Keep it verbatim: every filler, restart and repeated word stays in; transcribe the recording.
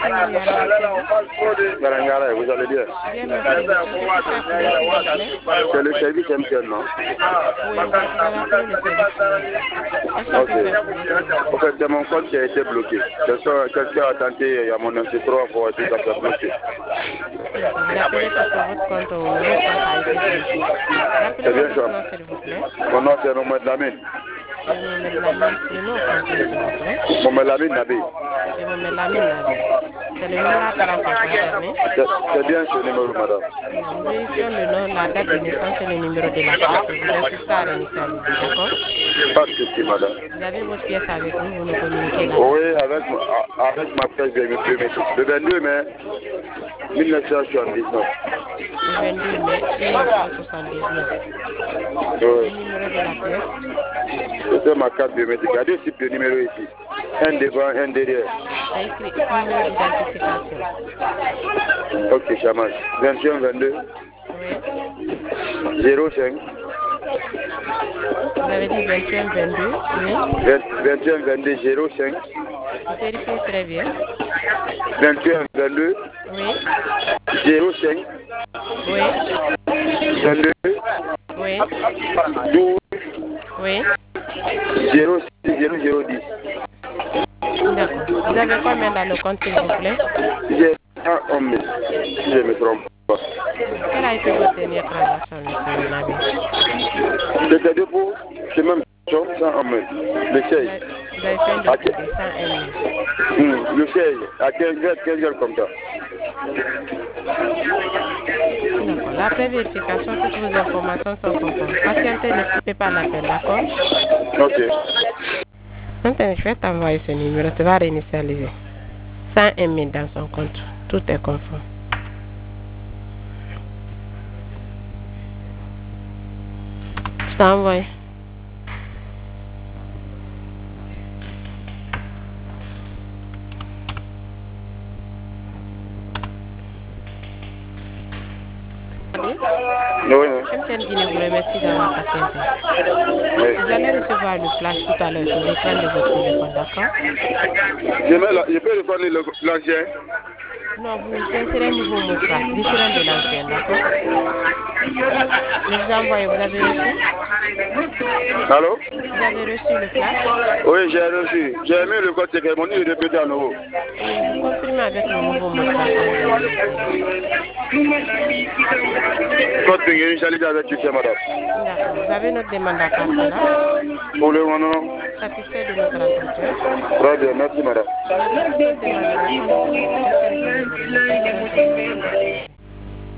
vous y allez, monsieur? Garangara, vous allez bien? Bien, merci. C'est le service M T N, non? Oui, vous avez appelé le service. Qu'est-ce qu'on peut faire pour vous? En fait, c'est mon compte qui a été bloqué. Quelqu'un a tenté à mon ancien trois fois, tout ça a bloqué. Vous appelez parce que votre compte au votre compte a été bloqué. Rappelez-moi votre nom, s'il vous plaît. Mon nom, c'est Mohamed Lamine. Mohamed Lamine, le nom complet, s'il vous plaît. Mohamed Lamine Nabi. C'est Mohamed Lamine Nabi. C'est le numéro appelant qui est concerné. C'est bien ce numéro, madame. Nous vérifions le nom, la date de naissance et le numéro de la carte. Vous insistez à réinitialiser, d'accord? Pas de souci, madame. Vous avez votre pièce avec vous, vous nous communiquez là. Oui, avec, avec ma pièce de le vingt-deux mai mille neuf cent soixante-dix-neuf. Le vingt-deux mai mille neuf cent soixante-dix-neuf. Oui. Le numéro de la pièce. C'est ma carte biométrique. Il y a deux types de numéros ici. Un devant, un derrière. C'est écrit numéro d'identification. Ok, ça marche. vingt et un vingt-deux. Oui. zéro cinq. Vous avez dit vingt et un vingt-deux. Oui. vingt et un vingt-deux zéro cinq. Vous vérifiez très bien. vingt et un vingt-deux. Oui. zéro cinq. Oui. vingt-deux. Oui. douze. Oui. zéro six zéro zéro dix. D'accord. Vous avez combien dans le compte, s'il vous plaît? J'ai un homme, si je ne me trompe pas. Quelle a été votre dernière transaction, monsieur Nabi? C'était dépôt, c'est même chose, cent un mille. Le seize. Vous avez fait un dépôt de cent un mille. Mmh, le seize, à quinze heures, quinze heures comme ça. D'accord. La pré-vérification, toutes vos informations sont conformes. Patientez, ne coupez pas l'appel, d'accord? Ok. Maintenant, je vais t'envoyer ce numéro, tu vas réinitialiser. cent un mille dans son compte. Tout est conforme. Je t'envoie. Oui. M T N Guinée vous remercie d'avoir patienté. Oui. Vous allez recevoir le flash tout à l'heure sur l'écran de votre téléphone, d'accord? Je, mets la, je peux reprendre l'ancien. Non, vous insérez un nouveau mot de passe, différent de l'ancien, d'accord? Je vous envoie, vous avez reçu? Allô? Vous avez reçu le flash? Oui, j'ai reçu. J'ai mis le code cérémonie et répété à nouveau. Oui, vous confirmez avec le nouveau mot de passe. Code initialisé avec tout ça, madame. D'accord. Vous avez notre demande à part là? Pour le moment, Satisfait de notre entretien? très bien, merci, madame. Merci. Notre demande à